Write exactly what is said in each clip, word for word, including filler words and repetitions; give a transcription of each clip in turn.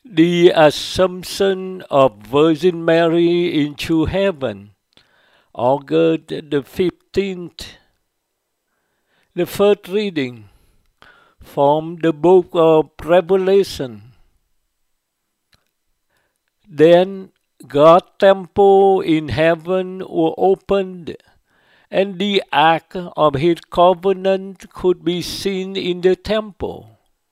The Assumption of Virgin Mary into Heaven, August the fifteenth. The first reading from the book of Revelation. Then God's temple in heaven was opened, and the ark of his covenant could be seen in the temple.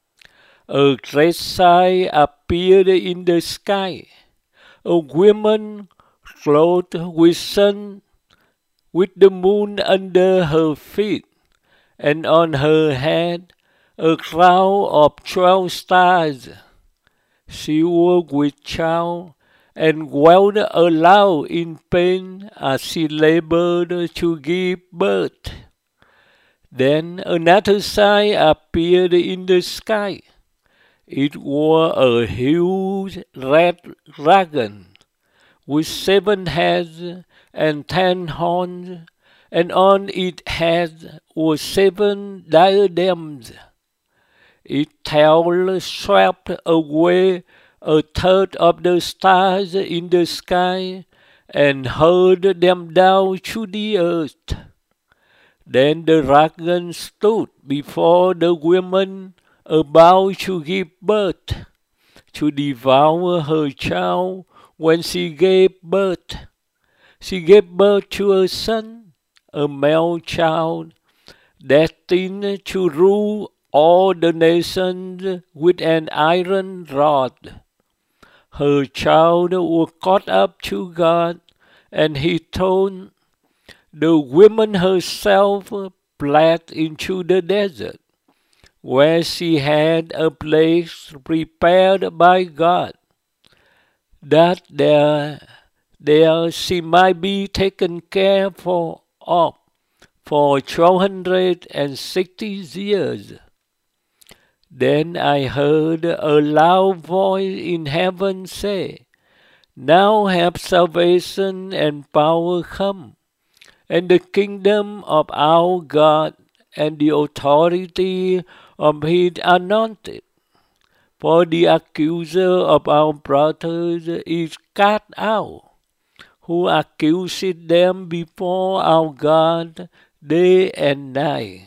A great sign appeared in the sky, a woman clothed with sun, with the moon under her feet, and on her head a crown of twelve stars. She was with child, and wailed aloud in pain as she labored to give birth. Then another sign appeared in the sky. It was a huge red dragon, with seven heads and ten horns, and on its head were seven diadems. Its tail swept away a third of the stars in the sky and hurled them down to the earth. Then the dragon stood before the woman about to give birth, to devour her child when she gave birth. She gave birth to a son, a male child, destined to rule all the nations with an iron rod. Her child was caught up to God, and he told the woman herself fled into the desert, where she had a place prepared by God, that there, there she might be taken care for, of for twelve hundred and sixty years. Then I heard a loud voice in heaven say, "Now have salvation and power come, and the kingdom of our God, and the authority of his anointed. For the accuser of our brothers is cast out, who accused them before our God day and night."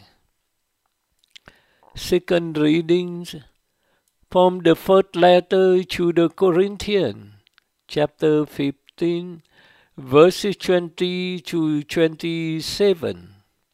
Second readings from the first letter to the Corinthians, chapter fifteen, verses twenty to twenty-seven.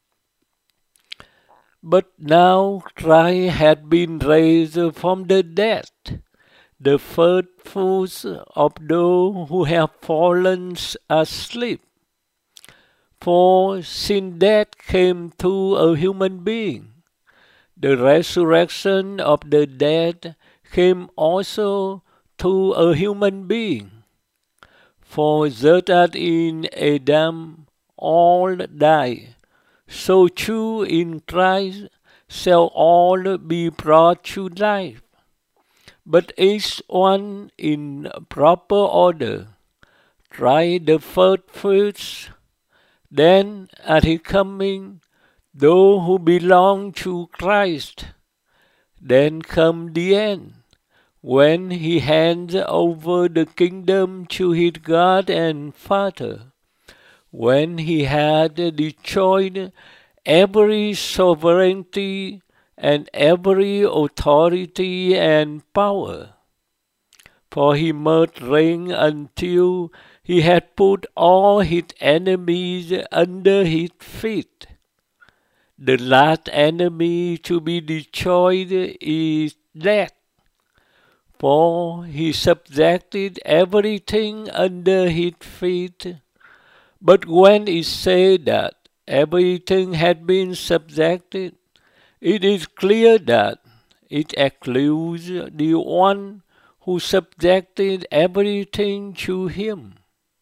But now Christ had been raised from the dead, the first fruits of those who have fallen asleep. For since death came to a human being, the resurrection of the dead came also to a human being. For just as in Adam all die, so too in Christ shall all be brought to life. But each one in proper order. Try the first fruits, then at his coming, those who belong to Christ. Then come the end, when he hands over the kingdom to his God and Father, when he had destroyed every sovereignty and every authority and power. For he must reign until he had put all his enemies under his feet. The last enemy to be destroyed is death, for he subjected everything under his feet. But when it said that everything had been subjected, it is clear that it excludes the one who subjected everything to him.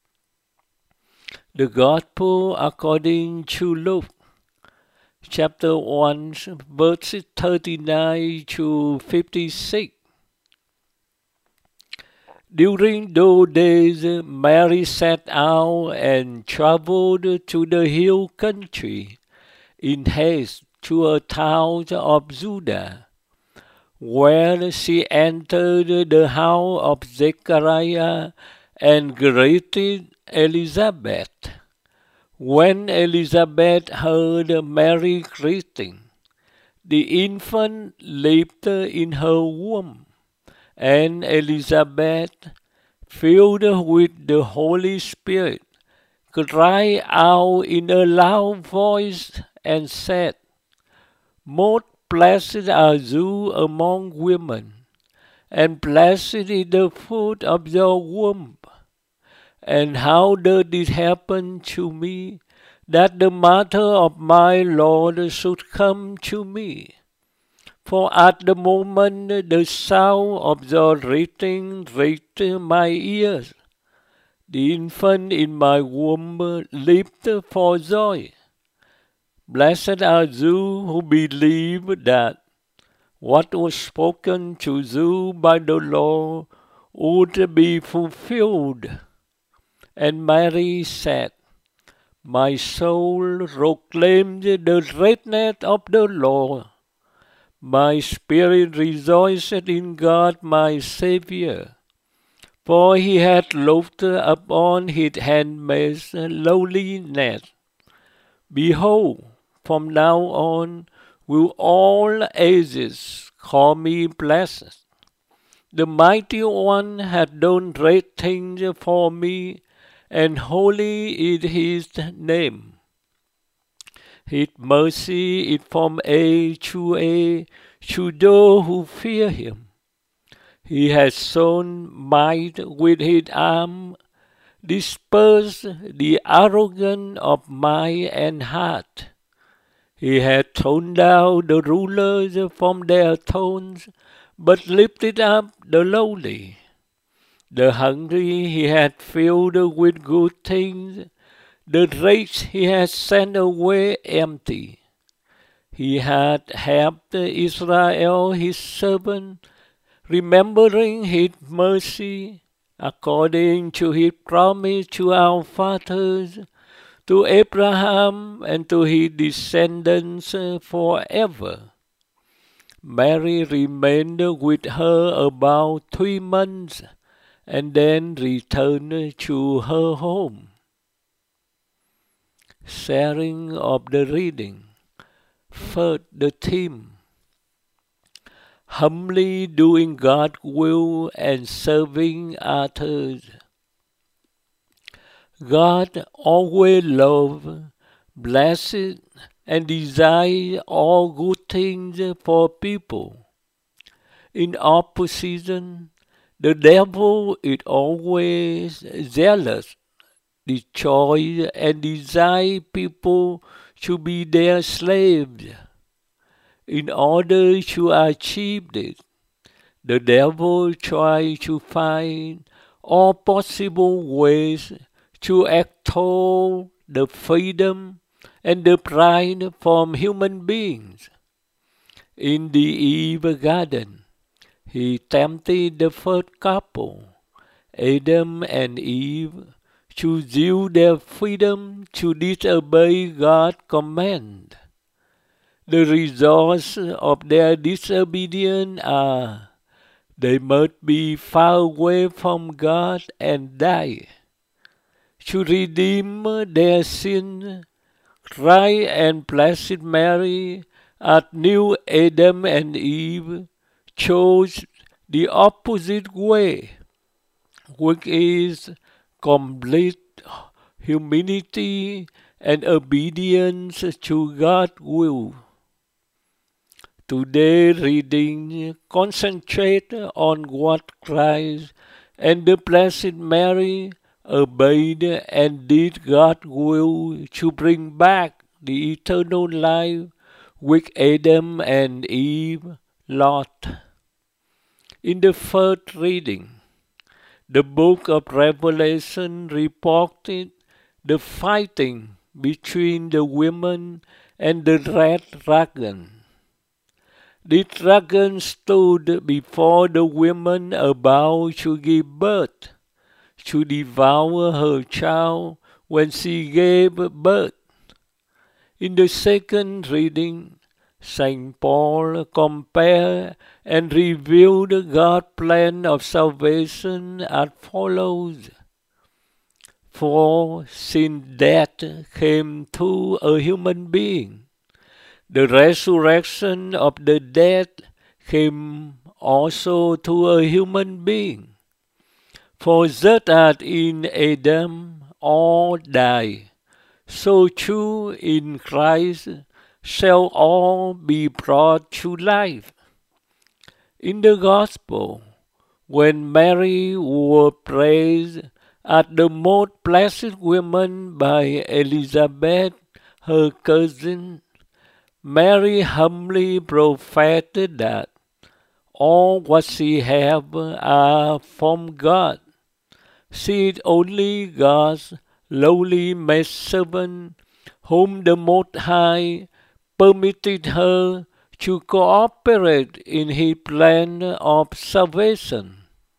The Gospel according to Luke, chapter one, verses thirty-nine to fifty-six. During those days, Mary set out and traveled to the hill country in haste to a town of Judah, where she entered the house of Zechariah and greeted Elizabeth. When Elizabeth heard Mary's greeting, the infant leaped in her womb, and Elizabeth, filled with the Holy Spirit, cried out in a loud voice and said, "Most blessed are you among women, and blessed is the fruit of your womb. And how does it happen to me that the mother of my Lord should come to me? For at the moment the sound of your greeting reached my ears, the infant in my womb leaped for joy. Blessed are you who believe that what was spoken to you by the Lord would be fulfilled." And Mary said, "My soul proclaims the greatness of the Lord. My spirit rejoiceth in God my Saviour, for he hath looked upon his handmaid's lowliness. Behold, from now on will all ages call me blessed. The Mighty One hath done great things for me, and holy is his name. His mercy is from age to age to those who fear him. He has shown might with his arm, dispersed the arrogant of mind and heart. He hath thrown down the rulers from their thrones, but lifted up the lowly. The hungry he hath filled with good things, the rich he hath sent away empty. He hath helped Israel his servant, remembering his mercy, according to his promise to our fathers, to Abraham and to his descendants forever." Mary remained with her about three months, and then returned to her home. Sharing of the reading. First, the theme: humbly doing God's will and serving others. God always loves, blesses, and desires all good things for people. In opposition, the devil is always jealous, destroys, and desires people to be their slaves. In order to achieve this, the devil tries to find all possible ways to extol the freedom and the pride from human beings. In the Eve garden, he tempted the first couple, Adam and Eve, to use their freedom to disobey God's command. The results of their disobedience are they must be far away from God and die. To redeem their sin, Christ and Blessed Mary, as new Adam and Eve, chose the opposite way, which is complete humility and obedience to God's will. Today's reading concentrates on what Christ and the Blessed Mary obeyed and did God's will to bring back the eternal life which Adam and Eve lost. In the first reading, the book of Revelation reported the fighting between the women and the red dragon. The dragon stood before the woman about to give birth, to devour her child when she gave birth. In the second reading, Saint Paul compared and revealed God's plan of salvation as follows. For since death came to a human being, the resurrection of the dead came also to a human being. For just as in Adam all die, so too in Christ shall all be brought to life. In the Gospel, when Mary was praised as the most blessed woman by Elizabeth, her cousin, Mary humbly professed that all what she had are from God. She is only God's lowly maidservant, whom the Most High permitted her to cooperate in His plan of salvation.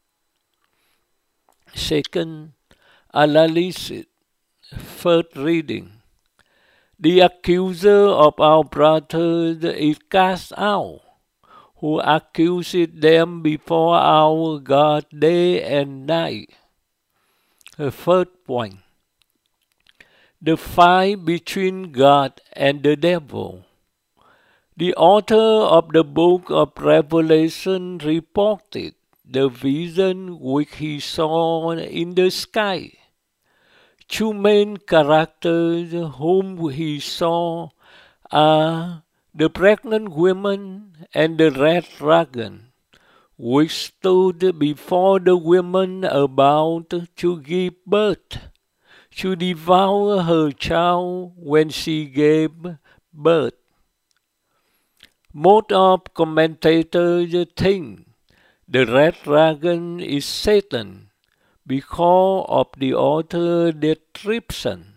Second analysis. First reading. The accuser of our brothers is cast out, who accused them before our God day and night. The first point. The fight between God and the devil. The author of the book of Revelation reported the vision which he saw in the sky. Two main characters whom he saw are the pregnant woman and the red dragon, which stood before the woman about to give birth, to devour her child when she gave birth. Most of commentators think the red dragon is Satan because of the author's description.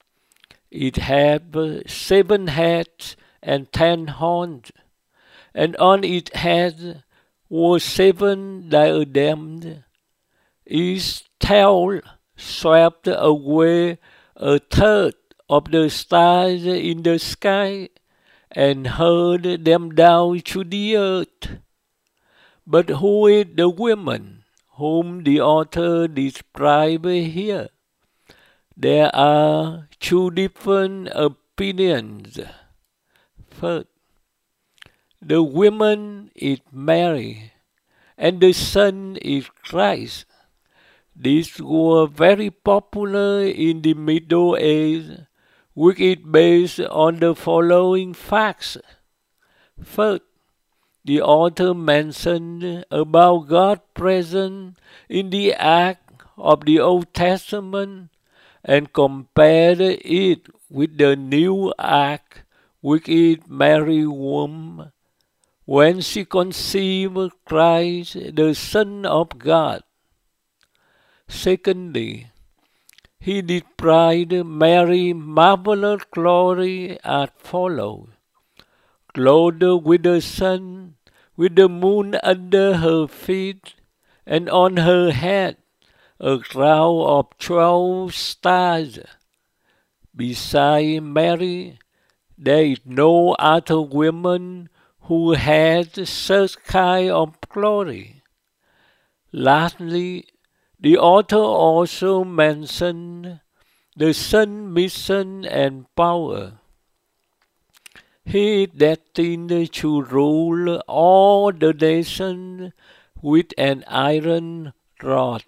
It had seven heads and ten horns, and on its head were seven diadems. Its tail swept away a third of the stars in the sky and hurled them down to the earth. But who is the woman whom the author describes here? There are two different opinions. First, the woman is Mary, and the son is Christ. These were very popular in the Middle Ages, which is based on the following facts. First, the author mentioned about God present in the Ark of the Old Testament and compared it with the new Ark, which is Mary's womb, when she conceived Christ, the Son of God. Secondly, he described Mary's marvelous glory as follows. Clothed with the sun, with the moon under her feet, and on her head a crown of twelve stars. Beside Mary, there is no other woman who has such kind of glory. Lastly, the author also mentioned the Son's mission and power. He is destined to rule all the nations with an iron rod.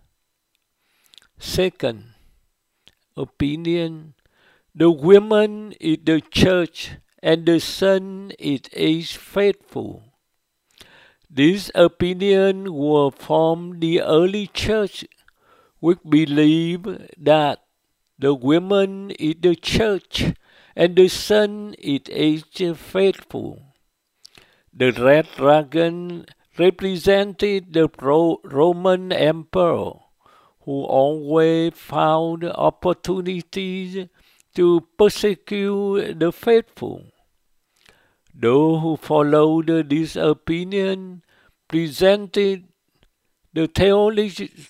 Second opinion, the woman is the church and the Son is age faithful. This opinion was from the early church, which believed that the woman is the church and the Son is age faithful. The red dragon represented the Roman emperor, who always found opportunities to persecute the faithful. Those who followed this opinion presented the theolog-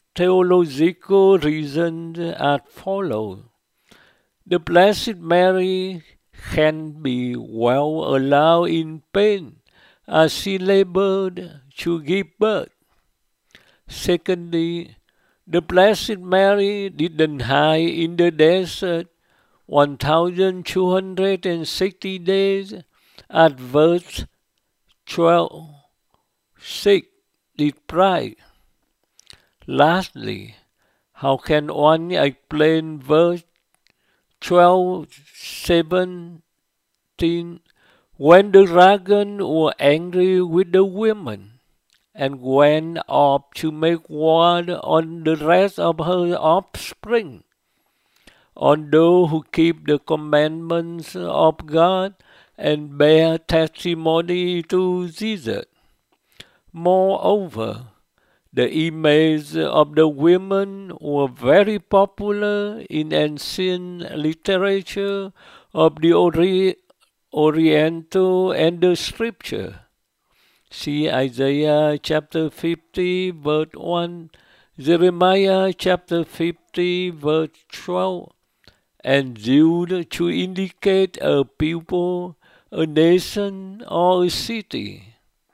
theological reason as follows. The Blessed Mary can be well allowed in pain as she labored to give birth. Secondly, the Blessed Mary didn't hide in the desert one thousand two hundred sixty days at verse twelve. six. Did pride. Lastly, how can one explain verse twelve, seventeen, when the dragon was angry with the women and went up to make war on the rest of her offspring, on those who keep the commandments of God and bear testimony to Jesus? Moreover, the image of the women were very popular in ancient literature of the Ori- Oriental and the Scripture. See Isaiah chapter fifty, verse one, Jeremiah chapter fifty, verse twelve, and Jude to indicate a people, a nation, or a city.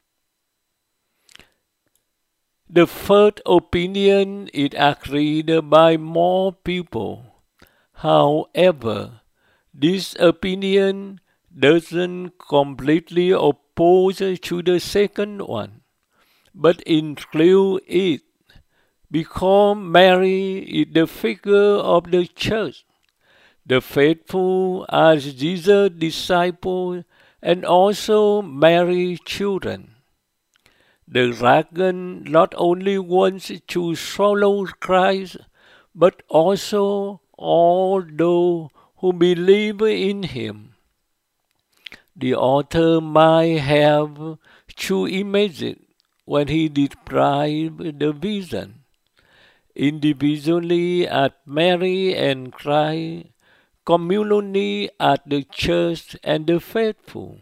The first opinion is agreed by more people. However, this opinion doesn't completely oppose to the second one, but includes it, because Mary is the figure of the church, the faithful as Jesus' disciples, and also Mary's children. The dragon not only wants to swallow Christ, but also all those who believe in him. The author might have two images when he described the vision, individually at Mary and Christ, communally at the church and the faithful.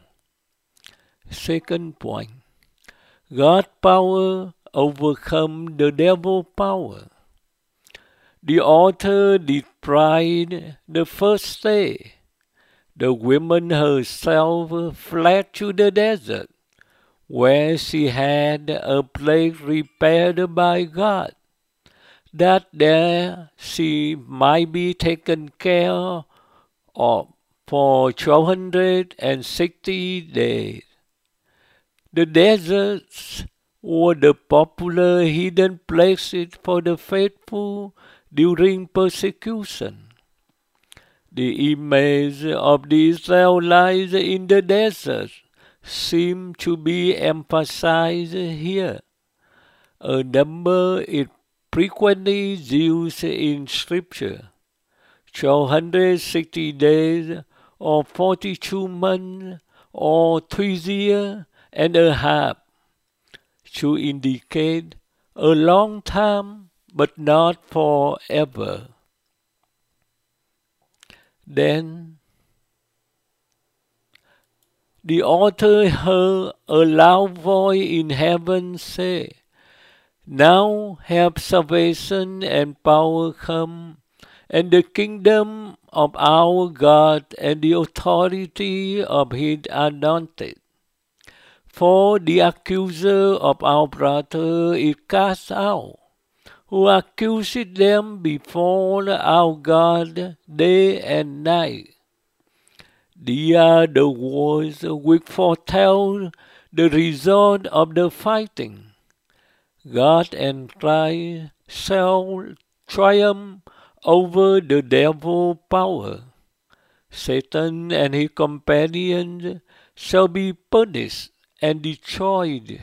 Second point. God's power overcome the devil's power. The author described the first day. The woman herself fled to the desert, where she had a place prepared by God, that there she might be taken care of for twelve hundred sixty days. The deserts were the popular hidden places for the faithful during persecution. The image of the Israelites in the desert seems to be emphasized here. A number is frequently used in Scripture: twelve hundred sixty days, or forty-two months, or three years and a half, to indicate a long time, but not forever. Then the author heard a loud voice in heaven say, "Now have salvation and power come, and the kingdom of our God and the authority of his anointed. For the accuser of our brother is cast out, who accused them before our God day and night." These are the words which foretell the result of the fighting. God and Christ shall triumph over the devil's power. Satan and his companions shall be punished and destroyed.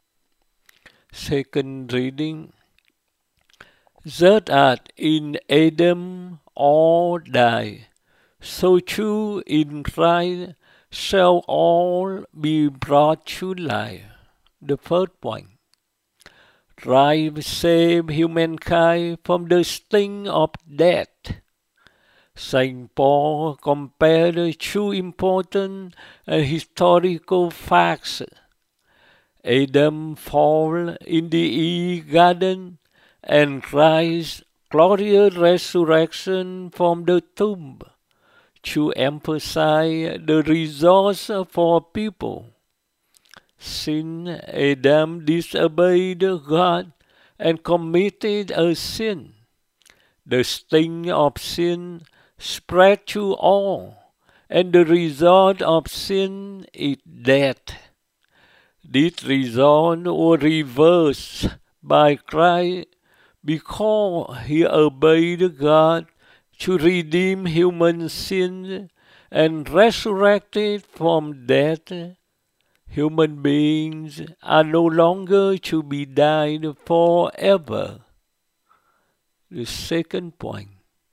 Second reading. Just as in Adam all die, so too in Christ shall all be brought to life. The first point. Christ saved humankind from the sting of death. Saint Paul compared two important and historical facts: Adam's fall in the Eden garden and Christ's glorious resurrection from the tomb, to emphasize the resource for people. Sin, Adam disobeyed God and committed a sin. The sting of sin spread to all, and the result of sin is death. This result was reversed by Christ because he obeyed God to redeem human sin and resurrected from death. Human beings are no longer to be died forever. The second point,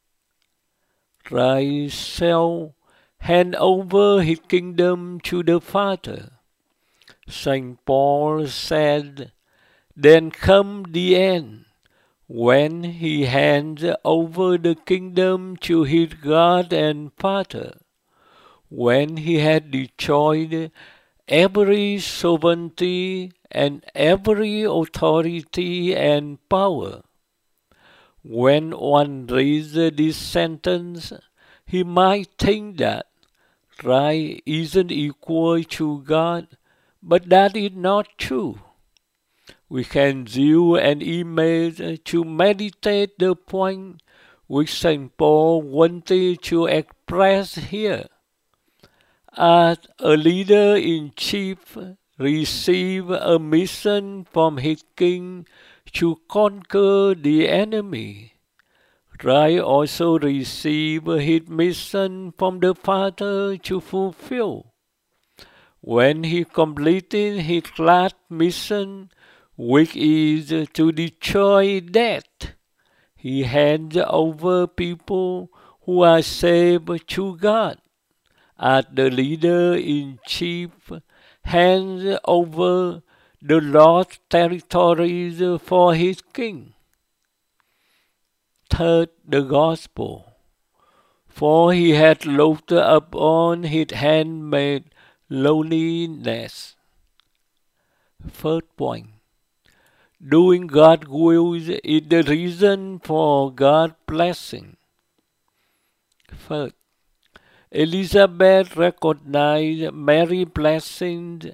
Christ shall hand over his kingdom to the Father. Saint Paul said, "Then come the end, when he hands over the kingdom to his God and Father, when he had destroyed every sovereignty and every authority and power." When one reads this sentence, he might think that Christ isn't equal to God, but that is not true. We can use an image to meditate the point which Saint Paul wanted to express here. As a leader-in-chief receives a mission from his king to conquer the enemy, Christ also received his mission from the Father to fulfill. When he completed his last mission, which is to destroy death, he hands over people who are saved to God, as the leader-in-chief hands over the lost territories for his king. Third, the gospel. For he had looked upon his handmaid lowliness. Third point, doing God's will is the reason for God's blessing. First, Elizabeth recognized Mary's blessing.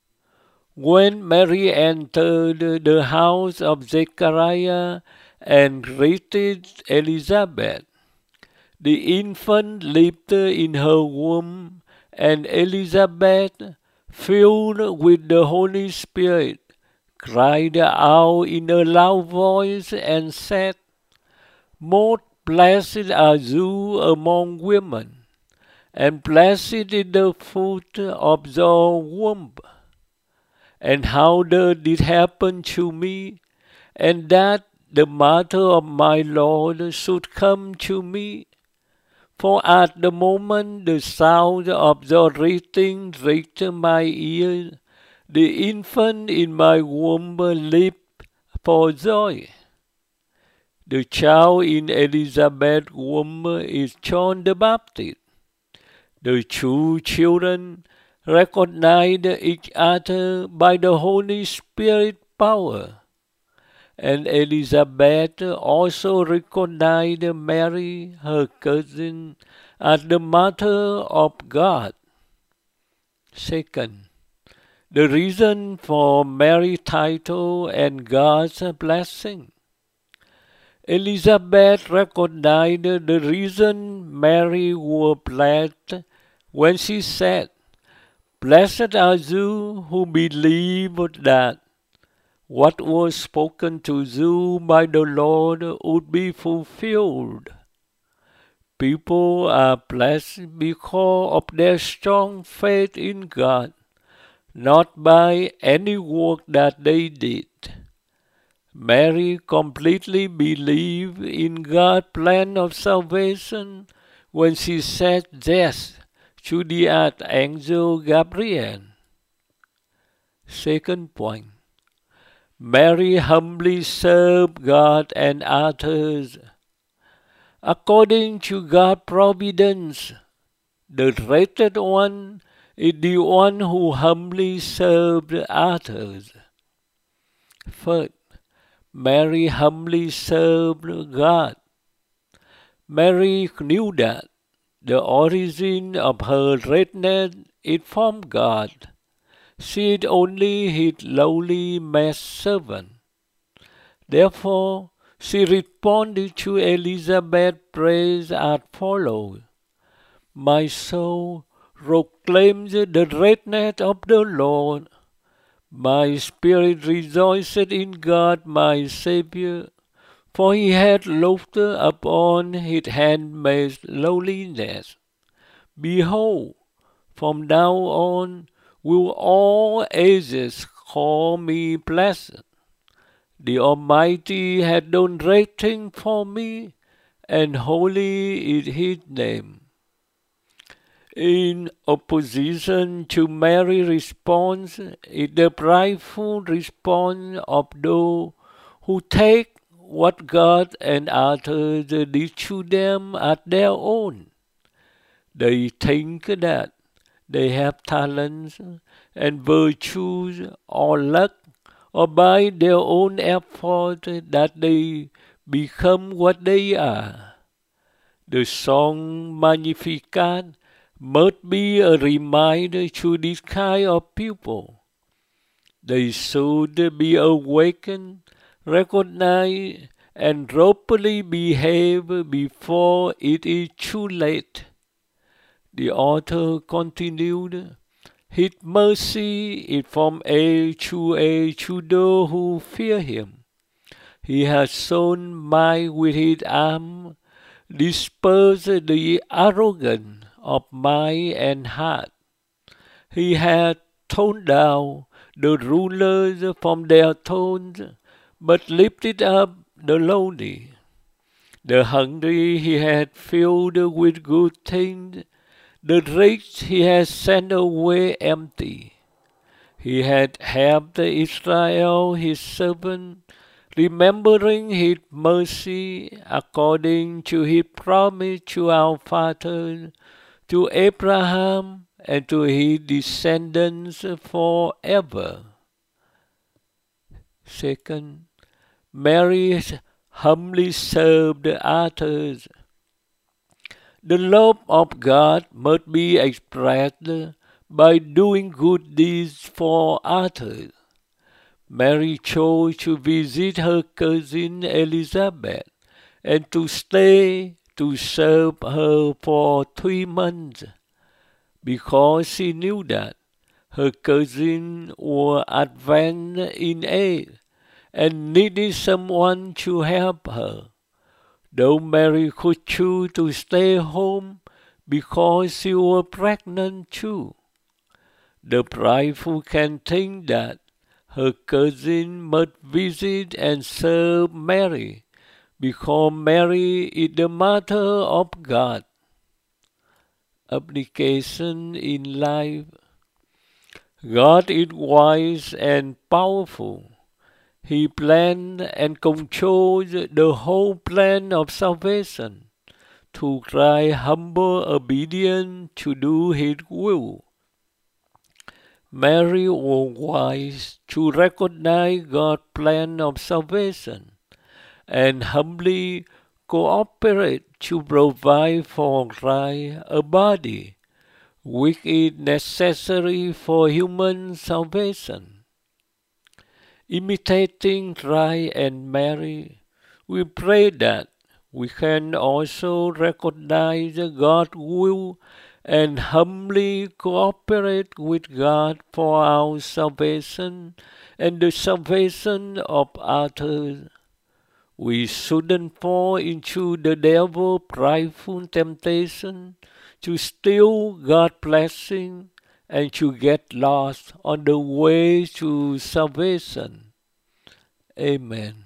When Mary entered the house of Zechariah and greeted Elizabeth, the infant leaped in her womb, and Elizabeth, filled with the Holy Spirit, cried out in a loud voice and said, "Most blessed are you among women, and blessed is the fruit of your womb. And how did it happen to me, and that the mother of my Lord should come to me? For at the moment the sound of your greeting reached my ears, the infant in my womb leaped for joy." The child in Elizabeth's womb is John the Baptist. The two children recognized each other by the Holy Spirit power, and Elizabeth also recognized Mary, her cousin, as the Mother of God. Second, the reason for Mary's title and God's blessing. Elizabeth recognized the reason Mary was blessed when she said, "Blessed are you who believe that what was spoken to you by the Lord would be fulfilled." People are blessed because of their strong faith in God, not by any work that they did. Mary completely believed in God's plan of salvation when she said yes to the Archangel Gabriel. Second point, Mary humbly served God and others. According to God's providence, the greatest one is the one who humbly served others. First, Mary humbly served God. Mary knew that the origin of her readiness is from God. She is only his lowly maidservant. Therefore, she responded to Elizabeth's praise as follows: My soul proclaims the greatness of the Lord. My spirit rejoiceth in God my Saviour, for he hath looked upon his handmaid's lowliness. Behold, from now on will all ages call me blessed. The Almighty hath done great things for me, and holy is his name. In opposition to Mary's response is the prideful response of those who take what God and others did to them as their own. They think that they have talents and virtues or luck, or by their own effort that they become what they are. The song Magnificat must be a reminder to this kind of people. They should be awakened, recognize, and properly behave before it is too late. The author continued, His mercy is from age to age to those who fear him. He has shown might with his arm, dispersed the arrogant of mind and heart. He hath thrown down the rulers from their thrones, but lifted up the lowly. The hungry he hath filled with good things, the rich he hath sent away empty. He hath helped Israel his servant, remembering his mercy according to his promise to our fathers, to Abraham and to his descendants forever. Second, Mary humbly served others. The love of God must be expressed by doing good deeds for others. Mary chose to visit her cousin Elizabeth and to stay to serve her for three months, because she knew that her cousin was advanced in age and needed someone to help her. Though Mary could choose to stay home because she was pregnant too, the prideful can think that her cousin must visit and serve Mary, because Mary is the mother of God. Application in life. God is wise and powerful. He planned and controls the whole plan of salvation to try humble obedience to do His will. Mary was wise to recognize God's plan of salvation and humbly cooperate to provide for Christ a body which is necessary for human salvation. Imitating Christ and Mary, we pray that we can also recognize God's will and humbly cooperate with God for our salvation and the salvation of others. We shouldn't fall into the devil's prideful temptation to steal God's blessing and to get lost on the way to salvation. Amen.